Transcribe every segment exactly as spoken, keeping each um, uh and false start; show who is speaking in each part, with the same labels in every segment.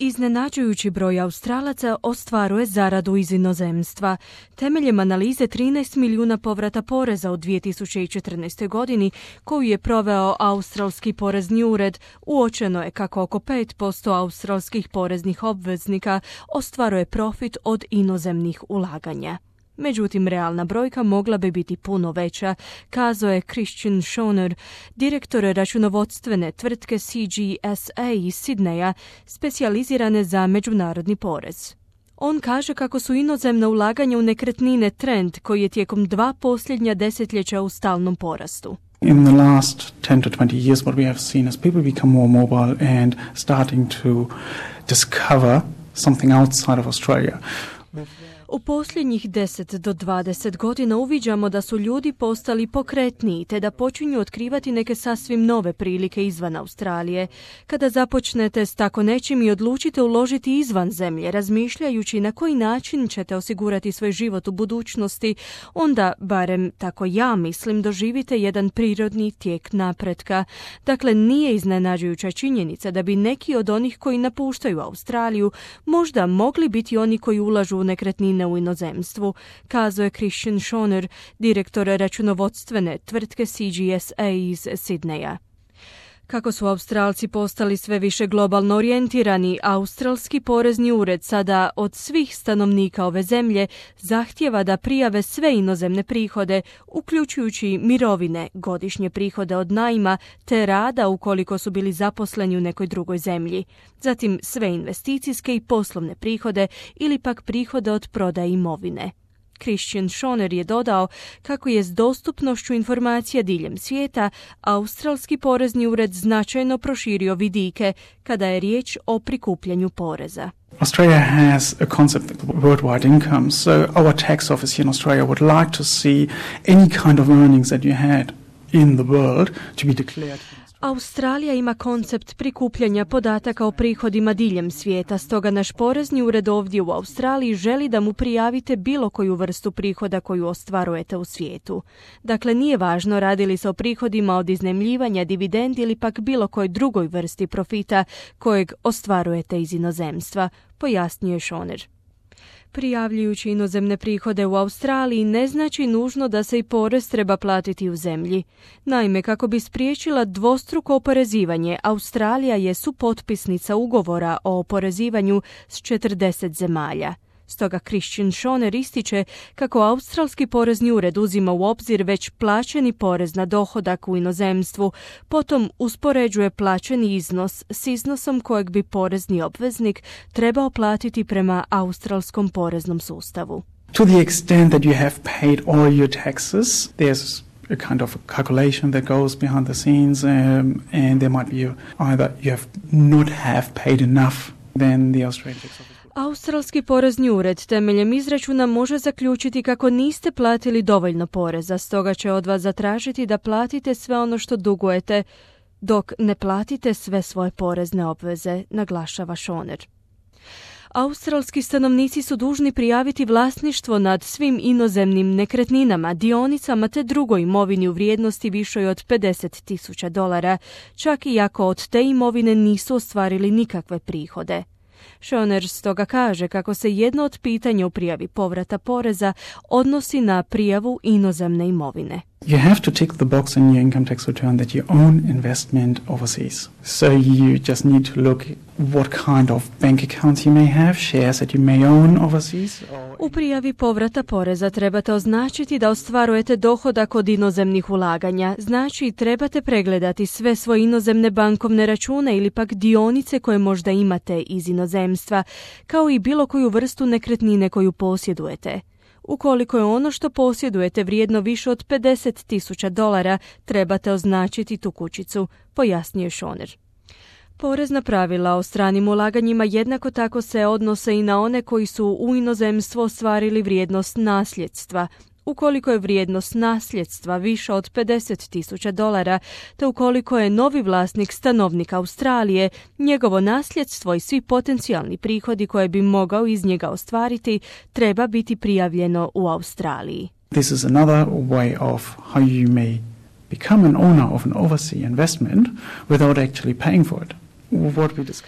Speaker 1: Iznenađujući broj Australaca ostvaruje zaradu iz inozemstva. Temeljem analize trinaest milijuna povrata poreza u dvije tisuće četrnaestoj. godini koju je proveo Australski porezni ured, uočeno je kako oko pet posto australskih poreznih obveznika ostvaruje profit od inozemnih ulaganja. Međutim, realna brojka mogla bi biti puno veća, kazao je Christian Schoner, direktor računovodstvene tvrtke C G S A iz Sidneja, specijalizirane za međunarodni porez. On kaže kako su inozemna ulaganja u nekretnine trend koji je tijekom dva posljednja desetljeća u stalnom porastu.
Speaker 2: In the last ten to twenty years, what we have seen is people become more mobile and starting to discover something outside of Australia.
Speaker 1: U posljednjih deset do dvadeset godina uviđamo da su ljudi postali pokretniji te da počinju otkrivati neke sasvim nove prilike izvan Australije. Kada započnete s tako nečim i odlučite uložiti izvan zemlje, razmišljajući na koji način ćete osigurati svoj život u budućnosti, onda, barem tako ja mislim, doživite jedan prirodni tijek napretka. Dakle, nije iznenađujuća činjenica da bi neki od onih koji napuštaju Australiju možda mogli biti oni koji ulažu u nekretnine u inozemstvu, kazao je Christian Schoner, direktor računovodstvene tvrtke C G S A iz Sidneja. Kako su Australci postali sve više globalno orijentirani, Australski porezni ured sada od svih stanovnika ove zemlje zahtijeva da prijave sve inozemne prihode, uključujući mirovine, godišnje prihode od najma te rada ukoliko su bili zaposleni u nekoj drugoj zemlji. Zatim sve investicijske i poslovne prihode ili pak prihode od prodaje imovine. Christian Schoner je dodao kako je s dostupnošću informacija diljem svijeta Australski porezni ured značajno proširio vidike kada je riječ o prikupljanju poreza.
Speaker 2: Australia has a concept of worldwide income, so our tax office here in Australia would like to see any kind of earnings that you had in the world to be declared.
Speaker 1: Australija ima koncept prikupljanja podataka o prihodima diljem svijeta, stoga naš porezni ured ovdje u Australiji želi da mu prijavite bilo koju vrstu prihoda koju ostvarujete u svijetu. Dakle, nije važno radi li se o prihodima od iznajmljivanja, dividendi ili pak bilo kojoj drugoj vrsti profita kojeg ostvarujete iz inozemstva, pojasnio je Schoner. Prijavljujući inozemne prihode u Australiji ne znači nužno da se i porez treba platiti u zemlji. Naime, kako bi spriječila dvostruko oporezivanje, Australija je supotpisnica ugovora o oporezivanju s četrdeset zemalja. Stoga Christian Schoner ističe kako Australski porezni ured uzima u obzir već plaćeni porez na dohodak u inozemstvu, potom uspoređuje plaćeni iznos s iznosom kojeg bi porezni obveznik trebao platiti prema australskom poreznom sustavu.
Speaker 2: To the extent that you have paid all your taxes, there's a kind of a calculation that goes behind the scenes, um, and there might be a, either you have not have paid enough than the Australian tax office.
Speaker 1: Australski porezni ured temeljem izračuna može zaključiti kako niste platili dovoljno poreza, stoga će od vas zatražiti da platite sve ono što dugujete, dok ne platite sve svoje porezne obveze, naglašava Schoner. Australski stanovnici su dužni prijaviti vlasništvo nad svim inozemnim nekretninama, dionicama te drugoj imovini u vrijednosti višoj od pedeset tisuća dolara, čak i ako od te imovine nisu ostvarili nikakve prihode. Schoner stoga kaže kako se jedno od pitanja u prijavi povrata poreza odnosi na prijavu inozemne imovine.
Speaker 2: You have to tick the box in your income tax return that you own investment overseas. So you just need to look what kind of bank accounts you may have, shares that you may own overseas.
Speaker 1: U prijavi povrata poreza trebate označiti da ostvarujete dohodak od inozemnih ulaganja. Znači, trebate pregledati sve svoje inozemne bankovne račune ili pak dionice koje možda imate iz inozemstva, kao i bilo koju vrstu nekretnine koju posjedujete. Ukoliko je ono što posjedujete vrijedno više od pedeset tisuća dolara, trebate označiti tu kućicu, pojasnio je Schoner. Porezna pravila o stranim ulaganjima jednako tako se odnose i na one koji su u inozemstvo ostvarili vrijednost nasljedstva. Ukoliko je vrijednost nasljedstva viša od pedeset tisuća dolara, te ukoliko je novi vlasnik stanovnik Australije, njegovo nasljedstvo i svi potencijalni prihodi koje bi mogao iz njega ostvariti treba biti prijavljeno u Australiji.
Speaker 2: This is another way of how you may become an owner of an overseas investment without actually paying for it. What we discussed earlier.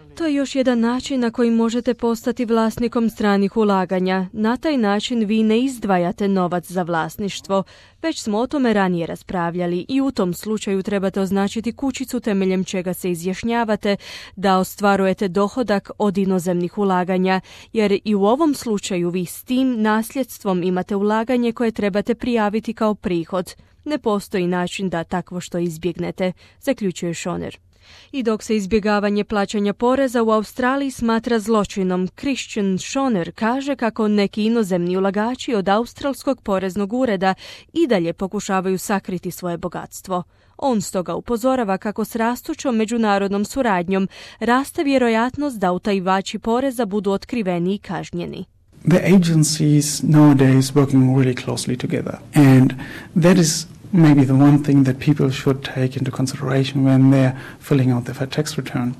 Speaker 1: To je još jedan način na koji možete postati vlasnikom stranih ulaganja. Na taj način vi ne izdvajate novac za vlasništvo. Već smo o tome ranije raspravljali i u tom slučaju trebate označiti kućicu temeljem čega se izjašnjavate da ostvarujete dohodak od inozemnih ulaganja, jer i u ovom slučaju vi s tim nasljedstvom imate ulaganje koje trebate prijaviti kao prihod. Ne postoji način da takvo što izbjegnete, zaključuje Schoner. I dok se izbjegavanje plaćanja poreza u Australiji smatra zločinom, Christian Schoner kaže kako neki inozemni ulagači od australskog poreznog ureda i dalje pokušavaju sakriti svoje bogatstvo. On stoga upozorava kako s rastućom međunarodnom suradnjom raste vjerojatnost da utajivači poreza budu otkriveni i kažnjeni.
Speaker 2: The agencies nowadays working really closely together, and that is maybe the one thing that people should take into consideration when they're filling out their tax return.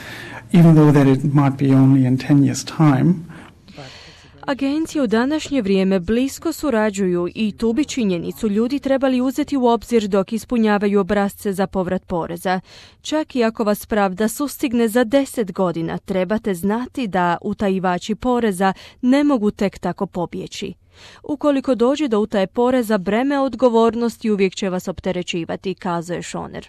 Speaker 2: Even though that it might be only in ten years time.
Speaker 1: Agencije u današnje vrijeme blisko surađuju i tu bi činjenicu ljudi trebali uzeti u obzir dok ispunjavaju obrasce za povrat poreza. Čak i ako vas pravda sustigne za deset godina, trebate znati da utajivači poreza ne mogu tek tako pobjeći. Ukoliko dođe do utaje poreza, breme odgovornosti uvijek će vas opterećivati, kazuje Schoner.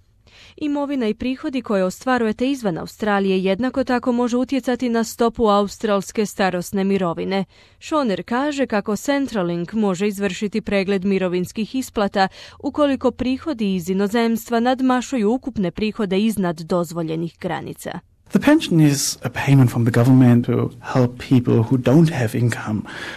Speaker 1: Imovina i prihodi koje ostvarujete izvan Australije jednako tako može utjecati na stopu australske starosne mirovine. Schoner kaže kako Centrelink može izvršiti pregled mirovinskih isplata ukoliko prihodi iz inozemstva nadmašuju ukupne prihode iznad dozvoljenih granica.
Speaker 2: The pension is a payment from the government to help people who don't have income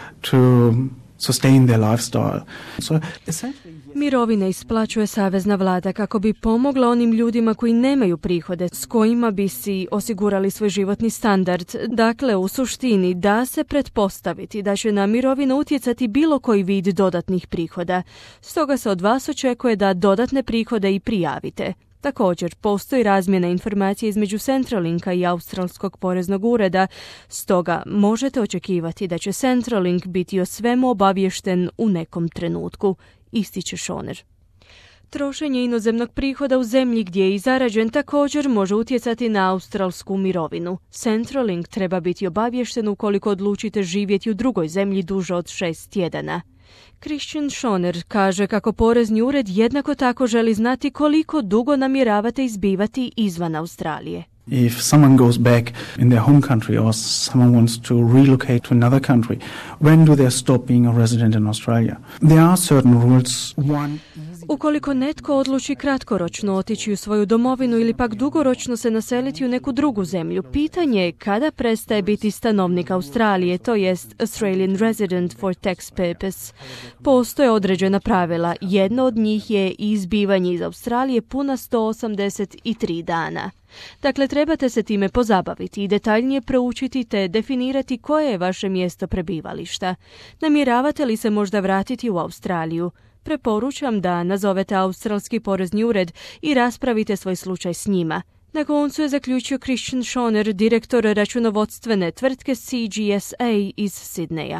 Speaker 2: to sustain their lifestyle. So essentially
Speaker 1: Mirovine isplaćuje savezna vlada kako bi pomogla onim ljudima koji nemaju prihode s kojima bi si osigurali svoj životni standard. Dakle, u suštini da se pretpostaviti da će na mirovinu utjecati bilo koji vid dodatnih prihoda. Stoga se od vas očekuje da dodatne prihode i prijavite. Također, postoji razmjena informacija između Centrelinka i Australskog poreznog ureda, stoga možete očekivati da će Centrelink biti o svemu obaviješten u nekom trenutku, ističe Schoner. Trošenje inozemnog prihoda u zemlji gdje je i zarađen također može utjecati na australsku mirovinu. Centrelink treba biti obaviješten ukoliko odlučite živjeti u drugoj zemlji duže od šest tjedana. Christian Schoner kaže kako porezni ured jednako tako želi znati koliko dugo namjeravate izbivati izvan Australije.
Speaker 2: If someone goes back in their home country or someone wants to relocate to another country, when do they stop being a resident in Australia? There are certain rules. One
Speaker 1: Ukoliko netko odluči kratkoročno otići u svoju domovinu ili pak dugoročno se naseliti u neku drugu zemlju, pitanje je kada prestaje biti stanovnik Australije, to jest Australian resident for tax purpose. Postoje određena pravila. Jedno od njih je izbivanje iz Australije puna sto osamdeset tri dana. Dakle, trebate se time pozabaviti i detaljnije proučiti te definirati koje je vaše mjesto prebivališta. Namjeravate li se možda vratiti u Australiju? Preporučam da nazovete Australski porezni ured i raspravite svoj slučaj s njima. Na koncu je zaključio Christian Schoner, direktor računovodstvene tvrtke C G S A iz Sidneja.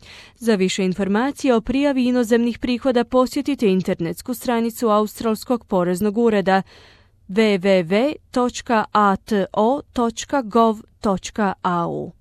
Speaker 1: Za više informacija o prijavi inozemnih prihoda posjetite internetsku stranicu Australskog poreznog ureda w w w točka a t o točka gov točka a u.